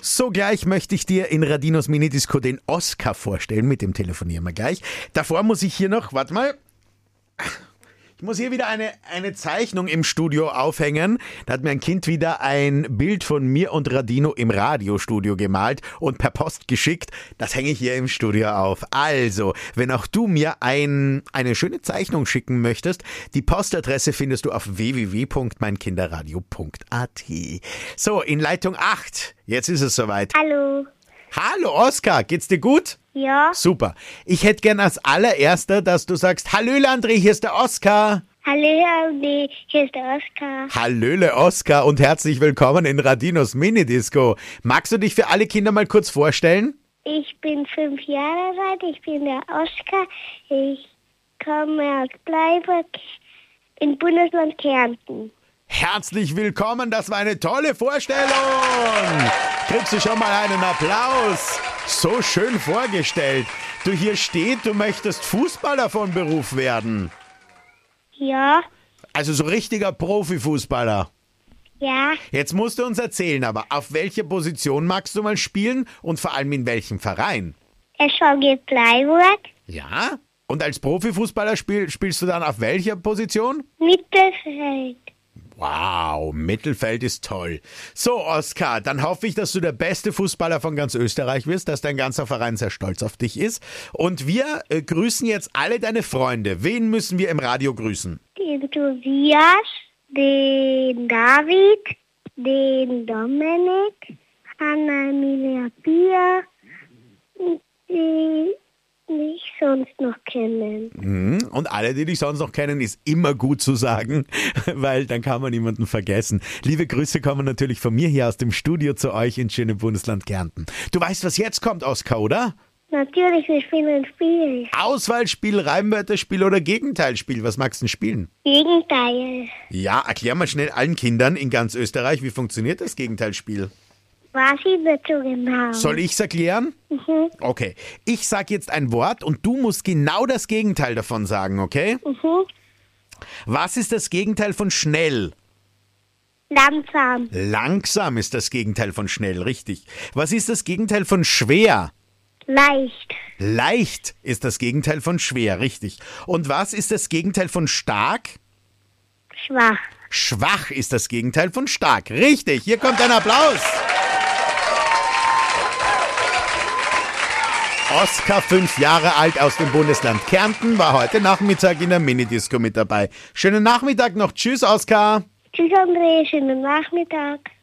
So, gleich möchte ich dir in Radinos Minidisco den Oskar vorstellen. Mit dem telefonieren wir gleich. Davor muss ich hier noch, warte mal. Ich muss hier wieder eine Zeichnung im Studio aufhängen. Da hat mir ein Kind wieder ein Bild von mir und Radino im Radiostudio gemalt und per Post geschickt. Das hänge ich hier im Studio auf. Also, wenn auch du mir eine schöne Zeichnung schicken möchtest, die Postadresse findest du auf www.meinkinderradio.at. So, in Leitung 8. Jetzt ist es soweit. Hallo. Hallo Oskar, geht's dir gut? Ja. Super. Ich hätte gern als allererster, dass du sagst, Hallöle André, hier ist der Oskar. Hallo, Andi. Hier ist der Oskar. Hallöle Oskar und herzlich willkommen in Radinos Minidisco. Magst du dich für alle Kinder mal kurz vorstellen? Ich bin 5 Jahre alt. Ich bin der Oskar. Ich komme aus Bleiburg im Bundesland Kärnten. Herzlich willkommen, das war eine tolle Vorstellung. Kriegst du schon mal einen Applaus? So schön vorgestellt. Du, hier steht, du möchtest Fußballer von Beruf werden. Ja. Also so richtiger Profifußballer. Ja. Jetzt musst du uns erzählen, aber auf welcher Position magst du mal spielen und vor allem in welchem Verein? SVG Bleiburg. Ja? Und als Profifußballer spielst du dann auf welcher Position? Mittelfeld. Wow, Mittelfeld ist toll. So, Oskar, dann hoffe ich, dass du der beste Fußballer von ganz Österreich wirst, dass dein ganzer Verein sehr stolz auf dich ist. Und wir grüßen jetzt alle deine Freunde. Wen müssen wir im Radio grüßen? Den Tobias, den David, den Dominik, Anna-Emilia Pia, die mich sonst noch kennen. Und alle, die dich sonst noch kennen, ist immer gut zu sagen, weil dann kann man niemanden vergessen. Liebe Grüße kommen natürlich von mir hier aus dem Studio zu euch ins schöne Bundesland Kärnten. Du weißt, was jetzt kommt, Oskar, oder? Natürlich, wir spielen ein Spiel. Auswahlspiel, Reimwörterspiel oder Gegenteilspiel? Was magst du denn spielen? Gegenteil. Ja, erklär mal schnell allen Kindern in ganz Österreich, wie funktioniert das Gegenteilspiel? Weiß ich nicht so genau. Soll ich's erklären? Okay. Ich sag jetzt ein Wort und du musst genau das Gegenteil davon sagen, okay? Was ist das Gegenteil von schnell? Langsam. Langsam ist das Gegenteil von schnell, richtig. Was ist das Gegenteil von schwer? Leicht. Leicht ist das Gegenteil von schwer, richtig. Und was ist das Gegenteil von stark? Schwach. Schwach ist das Gegenteil von stark, richtig. Hier kommt ein Applaus. Oskar, 5 Jahre alt, aus dem Bundesland Kärnten, war heute Nachmittag in der Minidisco mit dabei. Schönen Nachmittag noch. Tschüss, Oskar. Tschüss, André. Schönen Nachmittag.